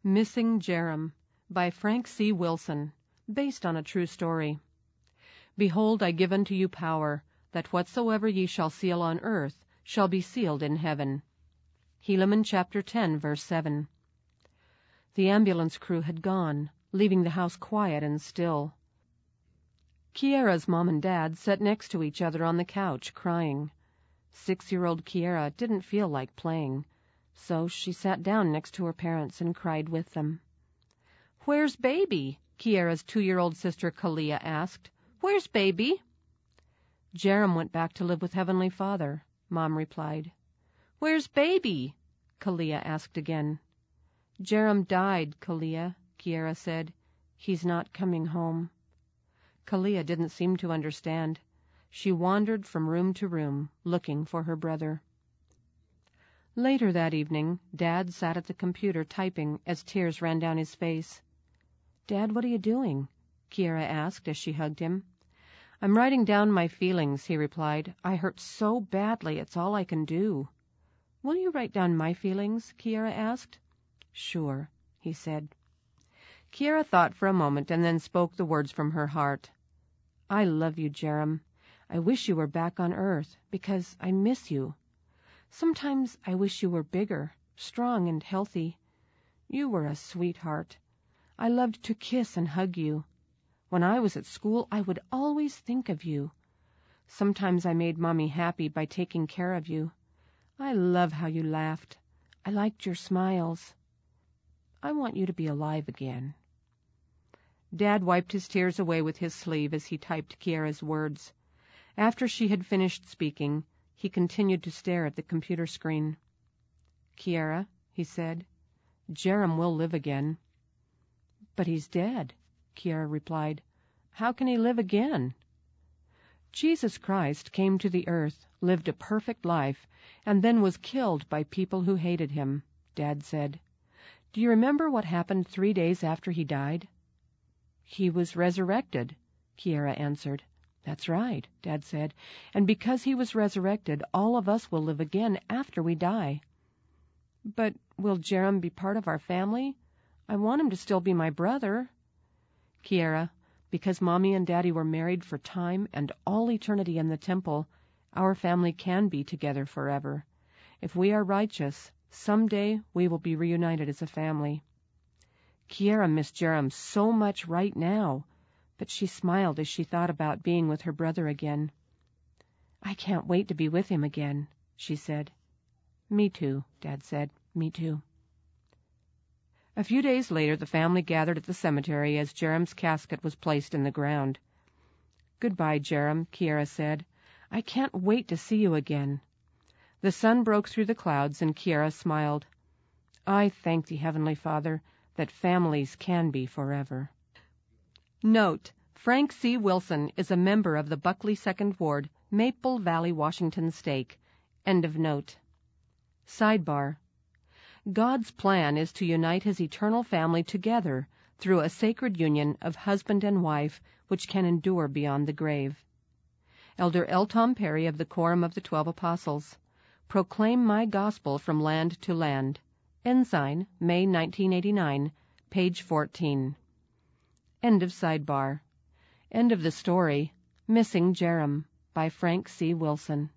Missing Jerem by Frank C. Wilson, based on a true story. Behold, I give unto you power, that whatsoever ye shall seal on earth shall be sealed in heaven. Helaman chapter 10, verse 7. The ambulance crew had gone, leaving the house quiet and still. Kiera's mom and dad sat next to each other on the couch, crying. 6-year-old Kiera didn't feel like playing, so she sat down next to her parents and cried with them. "Where's Baby?" Kiera's 2-year-old sister Kalia asked. "Where's Baby?" "Jerem went back to live with Heavenly Father," Mom replied. "Where's Baby?" Kalia asked again. "Jerem died, Kalia," Kiera said. "He's not coming home." Kalia didn't seem to understand. She wandered from room to room, looking for her brother. Later that evening, Dad sat at the computer typing as tears ran down his face. "Dad, what are you doing?" Kiera asked as she hugged him. "I'm writing down my feelings," he replied. "I hurt so badly, it's all I can do." "Will you write down my feelings?" Kiera asked. "Sure," he said. Kiera thought for a moment and then spoke the words from her heart. "I love you, Jerem. I wish you were back on Earth, because I miss you. Sometimes I wish you were bigger, strong and healthy. You were a sweetheart. I loved to kiss and hug you. When I was at school, I would always think of you. Sometimes I made Mommy happy by taking care of you. I love how you laughed. I liked your smiles. I want you to be alive again." Dad wiped his tears away with his sleeve as he typed Kiera's words. After she had finished speaking, he continued to stare at the computer screen. "Kiera," he said, "Jerem will live again." "But he's dead," Kiera replied. "How can he live again?" "Jesus Christ came to the earth, lived a perfect life, and then was killed by people who hated him," Dad said. "Do you remember what happened 3 days after he died?" "He was resurrected," Kiera answered. "That's right," Dad said. "And because he was resurrected, all of us will live again after we die." "But will Jerem be part of our family? I want him to still be my brother." "Kiera, because Mommy and Daddy were married for time and all eternity in the temple, our family can be together forever. If we are righteous, someday we will be reunited as a family." Kiera missed Jerem so much right now, but she smiled as she thought about being with her brother again. "I can't wait to be with him again," she said. "Me too," Dad said. "Me too." A few days later, the family gathered at the cemetery as Jerem's casket was placed in the ground. "Goodbye, Jerem," Kiera said. "I can't wait to see you again." The sun broke through the clouds, and Kiera smiled. "I thank the Heavenly Father that families can be forever." Note: Frank C. Wilson is a member of the Buckley 2nd Ward, Maple Valley, Washington State. End of note. Sidebar: God's plan is to unite his eternal family together through a sacred union of husband and wife which can endure beyond the grave. Elder L. Tom Perry of the Quorum of the 12 Apostles. Proclaim my gospel from land to land. Ensign, May 1989, page 14. End of sidebar. End of the story, Missing Jerem, by Frank C. Wilson.